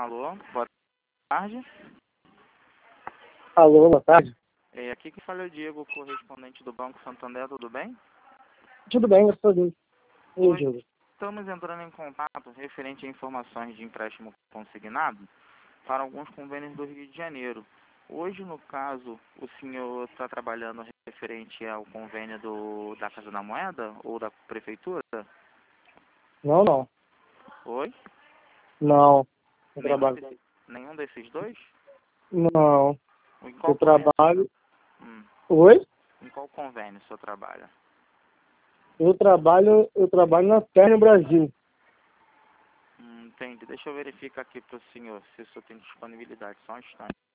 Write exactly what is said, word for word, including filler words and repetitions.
Alô, boa tarde. Alô, boa tarde. É, aqui que fala é o Diego, correspondente do Banco Santander, tudo bem? Tudo bem, graças a Deus. E aí, Oi, Diego? estamos entrando em contato referente a informações de empréstimo consignado para alguns convênios do Rio de Janeiro. Hoje, no caso, o senhor está trabalhando referente ao convênio do, da Casa da Moeda ou da Prefeitura? Não, não. Oi? Não. Eu Nenhum, trabalho. desse- nenhum desses dois? Não. Em Eu qual convênio? trabalho. Hum, Oi? em qual convênio o senhor trabalha? Eu trabalho, eu trabalho na Terra Brasil. Hum, entendi. Deixa eu verificar aqui para o senhor se o senhor tem disponibilidade. Só um instante.